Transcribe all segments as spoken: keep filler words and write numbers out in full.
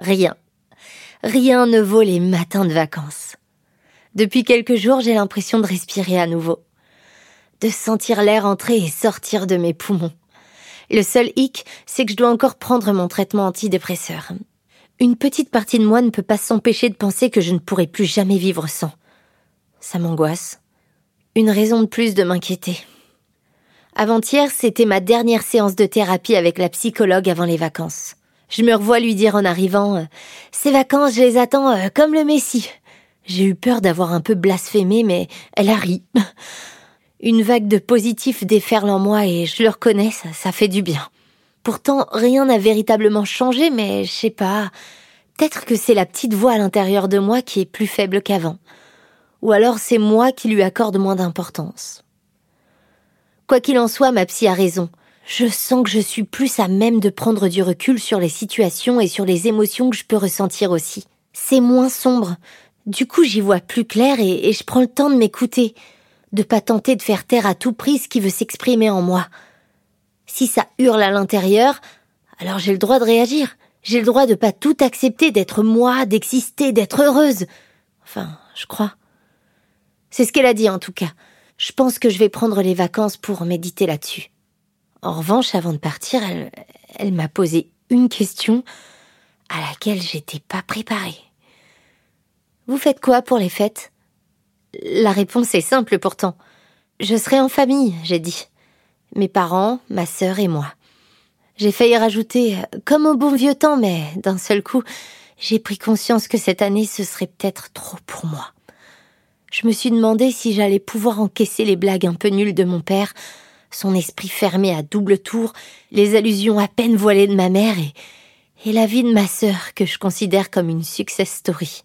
Rien. Rien ne vaut les matins de vacances. Depuis quelques jours, j'ai l'impression de respirer à nouveau. De sentir l'air entrer et sortir de mes poumons. Le seul hic, c'est que je dois encore prendre mon traitement antidépresseur. Une petite partie de moi ne peut pas s'empêcher de penser que je ne pourrai plus jamais vivre sans. Ça m'angoisse. Une raison de plus de m'inquiéter. Avant-hier, c'était ma dernière séance de thérapie avec la psychologue avant les vacances. Je me revois lui dire en arrivant euh, « Ces vacances, je les attends euh, comme le Messie ». J'ai eu peur d'avoir un peu blasphémé, mais elle a ri. Une vague de positif déferle en moi et je le reconnais, ça, ça fait du bien. Pourtant, rien n'a véritablement changé, mais je sais pas, peut-être que c'est la petite voix à l'intérieur de moi qui est plus faible qu'avant. Ou alors c'est moi qui lui accorde moins d'importance. Quoi qu'il en soit, ma psy a raison. Je sens que je suis plus à même de prendre du recul sur les situations et sur les émotions que je peux ressentir aussi. C'est moins sombre. Du coup, j'y vois plus clair et, et je prends le temps de m'écouter, de pas tenter de faire taire à tout prix ce qui veut s'exprimer en moi. Si ça hurle à l'intérieur, alors j'ai le droit de réagir. J'ai le droit de pas tout accepter, d'être moi, d'exister, d'être heureuse. Enfin, je crois. C'est ce qu'elle a dit en tout cas. Je pense que je vais prendre les vacances pour méditer là-dessus. En revanche, avant de partir, elle, elle m'a posé une question à laquelle j'étais pas préparée. Vous faites quoi pour les fêtes ? La réponse est simple pourtant. Je serai en famille, j'ai dit. Mes parents, ma sœur et moi. J'ai failli rajouter « comme au bon vieux temps », mais d'un seul coup, j'ai pris conscience que cette année, ce serait peut-être trop pour moi. Je me suis demandé si j'allais pouvoir encaisser les blagues un peu nulles de mon père, son esprit fermé à double tour, les allusions à peine voilées de ma mère et, et la vie de ma sœur que je considère comme une success story.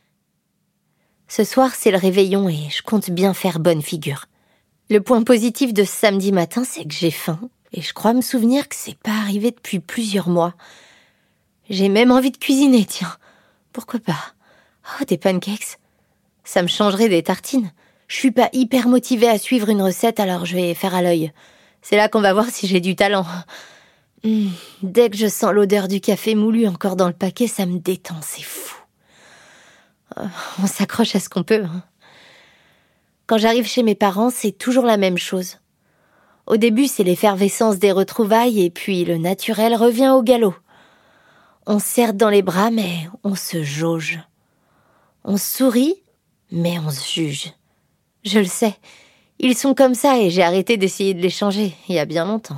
Ce soir, c'est le réveillon et je compte bien faire bonne figure. Le point positif de ce samedi matin, c'est que j'ai faim et je crois me souvenir que c'est pas arrivé depuis plusieurs mois. J'ai même envie de cuisiner, tiens. Pourquoi pas ? Oh, des pancakes. Ça me changerait des tartines. Je suis pas hyper motivée à suivre une recette, alors je vais faire à l'œil. C'est là qu'on va voir si j'ai du talent. Mmh, dès que je sens l'odeur du café moulu encore dans le paquet, ça me détend, c'est fou. Euh, on s'accroche à ce qu'on peut. Hein. Quand j'arrive chez mes parents, c'est toujours la même chose. Au début, c'est l'effervescence des retrouvailles et puis le naturel revient au galop. On se serre dans les bras, mais on se jauge. On sourit, mais on se juge. Je le sais, ils sont comme ça et j'ai arrêté d'essayer de les changer il y a bien longtemps.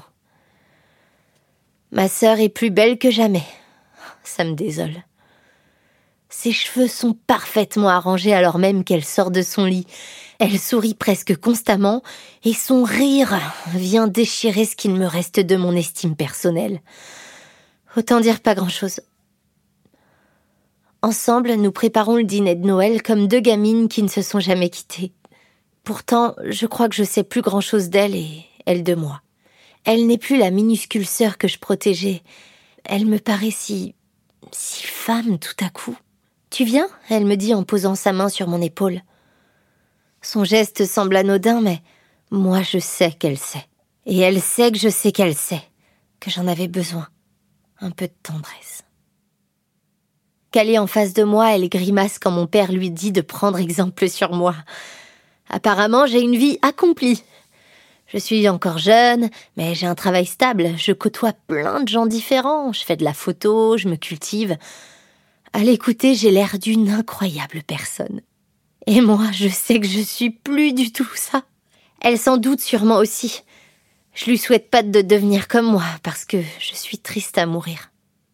Ma sœur est plus belle que jamais. Ça me désole. Ses cheveux sont parfaitement arrangés alors même qu'elle sort de son lit. Elle sourit presque constamment et son rire vient déchirer ce qu'il me reste de mon estime personnelle. Autant dire pas grand-chose. Ensemble, nous préparons le dîner de Noël comme deux gamines qui ne se sont jamais quittées. Pourtant, je crois que je sais plus grand-chose d'elle et elle de moi. Elle n'est plus la minuscule sœur que je protégeais. Elle me paraît si... si femme tout à coup. « Tu viens ?» elle me dit en posant sa main sur mon épaule. Son geste semble anodin, mais moi je sais qu'elle sait. Et elle sait que je sais qu'elle sait, que j'en avais besoin. Un peu de tendresse. Calée en face de moi, elle grimace quand mon père lui dit de prendre exemple sur moi. Apparemment, j'ai une vie accomplie. Je suis encore jeune, mais j'ai un travail stable. Je côtoie plein de gens différents. Je fais de la photo, je me cultive. À l'écouter, j'ai l'air d'une incroyable personne. Et moi, je sais que je suis plus du tout ça. Elle s'en doute sûrement aussi. Je lui souhaite pas de devenir comme moi, parce que je suis triste à mourir.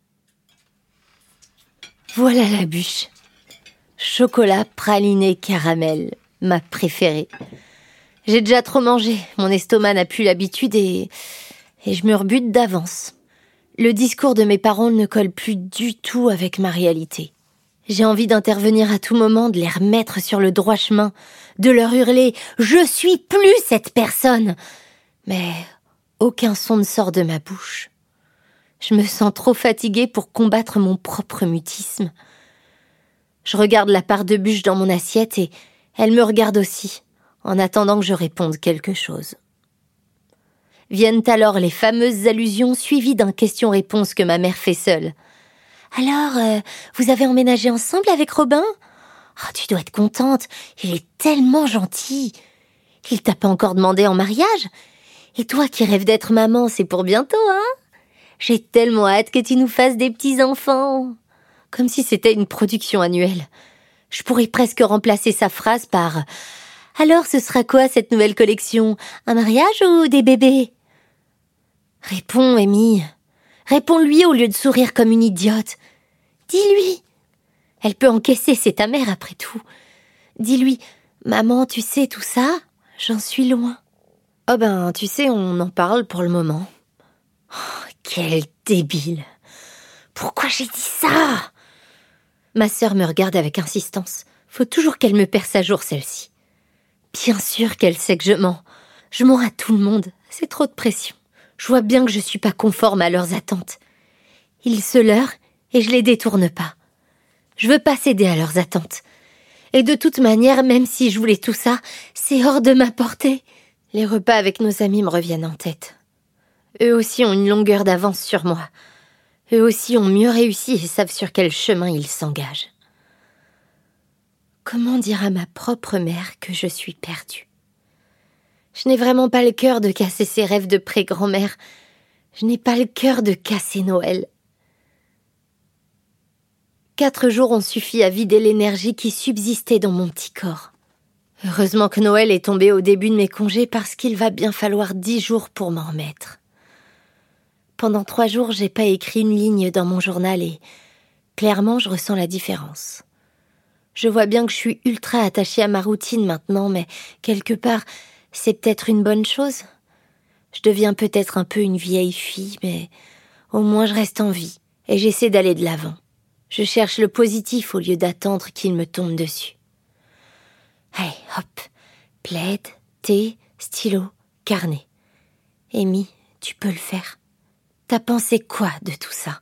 Voilà la bûche. Chocolat, praliné, caramel, ma préférée. J'ai déjà trop mangé, mon estomac n'a plus l'habitude et, et je me rebute d'avance. Le discours de mes parents ne colle plus du tout avec ma réalité. J'ai envie d'intervenir à tout moment, de les remettre sur le droit chemin, de leur hurler « Je suis plus cette personne !» Mais aucun son ne sort de ma bouche. Je me sens trop fatiguée pour combattre mon propre mutisme. Je regarde la part de bûche dans mon assiette et elle me regarde aussi, en attendant que je réponde quelque chose. Viennent alors les fameuses allusions suivies d'un question-réponse que ma mère fait seule. Alors, euh, vous avez emménagé ensemble avec Robin? Oh, tu dois être contente, il est tellement gentil. Il t'a pas encore demandé en mariage? Et toi qui rêves d'être maman, c'est pour bientôt, hein? J'ai tellement hâte que tu nous fasses des petits-enfants. Comme si c'était une production annuelle. Je pourrais presque remplacer sa phrase par « Alors, ce sera quoi cette nouvelle collection? Un mariage ou des bébés ?» Réponds, Amy. Réponds-lui au lieu de sourire comme une idiote. Dis-lui. Elle peut encaisser, c'est ta mère après tout. Dis-lui « Maman, tu sais tout ça? J'en suis loin. » Oh ben, tu sais, on en parle pour le moment. Oh, quel débile. Pourquoi j'ai dit ça? Ma sœur me regarde avec insistance. Faut toujours qu'elle me perce à jour, celle-ci. Bien sûr qu'elle sait que je mens. Je mens à tout le monde. C'est trop de pression. Je vois bien que je suis pas conforme à leurs attentes. Ils se leurrent et je les détourne pas. Je veux pas céder à leurs attentes. Et de toute manière, même si je voulais tout ça, c'est hors de ma portée. Les repas avec nos amis me reviennent en tête. Eux aussi ont une longueur d'avance sur moi. Eux aussi ont mieux réussi et savent sur quel chemin ils s'engagent. Comment dire à ma propre mère que je suis perdue? Je n'ai vraiment pas le cœur de casser ses rêves de pré-grand-mère. Je n'ai pas le cœur de casser Noël. Quatre jours ont suffi à vider l'énergie qui subsistait dans mon petit corps. Heureusement que Noël est tombé au début de mes congés parce qu'il va bien falloir dix jours pour m'en remettre. Pendant trois jours, j'ai pas écrit une ligne dans mon journal et clairement, je ressens la différence. Je vois bien que je suis ultra attachée à ma routine maintenant, mais quelque part, c'est peut-être une bonne chose. Je deviens peut-être un peu une vieille fille, mais au moins je reste en vie et j'essaie d'aller de l'avant. Je cherche le positif au lieu d'attendre qu'il me tombe dessus. Allez, hop, plaid, thé, stylo, carnet. Amy, tu peux le faire. T'as pensé quoi de tout ça?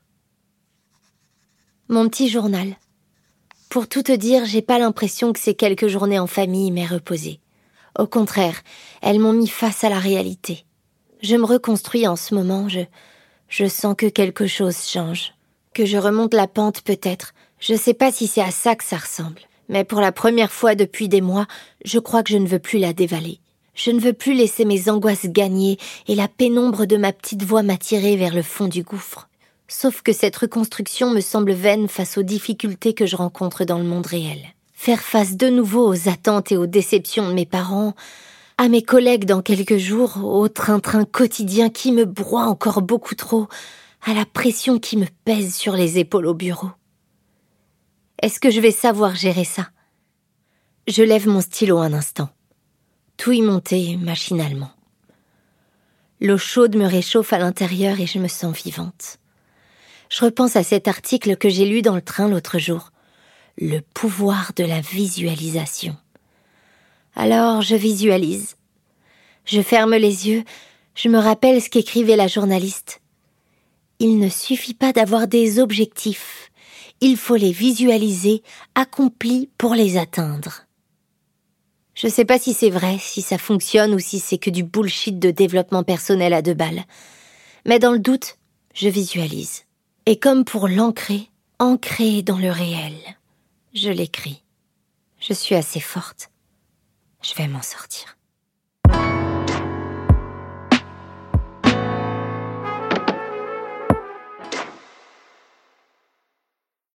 Mon petit journal. Pour tout te dire, j'ai pas l'impression que ces quelques journées en famille m'aient reposée. Au contraire, elles m'ont mis face à la réalité. Je me reconstruis en ce moment, je, je sens que quelque chose change. Que je remonte la pente peut-être. Je sais pas si c'est à ça que ça ressemble. Mais pour la première fois depuis des mois, je crois que je ne veux plus la dévaler. Je ne veux plus laisser mes angoisses gagner et la pénombre de ma petite voix m'attirer vers le fond du gouffre. Sauf que cette reconstruction me semble vaine face aux difficultés que je rencontre dans le monde réel. Faire face de nouveau aux attentes et aux déceptions de mes parents, à mes collègues dans quelques jours, au train-train quotidien qui me broie encore beaucoup trop, à la pression qui me pèse sur les épaules au bureau. Est-ce que je vais savoir gérer ça? Je lève mon stylo un instant. Tout y monter machinalement. L'eau chaude me réchauffe à l'intérieur et je me sens vivante. Je repense à cet article que j'ai lu dans le train l'autre jour. Le pouvoir de la visualisation. Alors je visualise. Je ferme les yeux, je me rappelle ce qu'écrivait la journaliste. Il ne suffit pas d'avoir des objectifs. Il faut les visualiser, accomplis pour les atteindre. Je sais pas si c'est vrai, si ça fonctionne ou si c'est que du bullshit de développement personnel à deux balles. Mais dans le doute, je visualise. Et comme pour l'ancrer, ancrer dans le réel, je l'écris. Je suis assez forte. Je vais m'en sortir.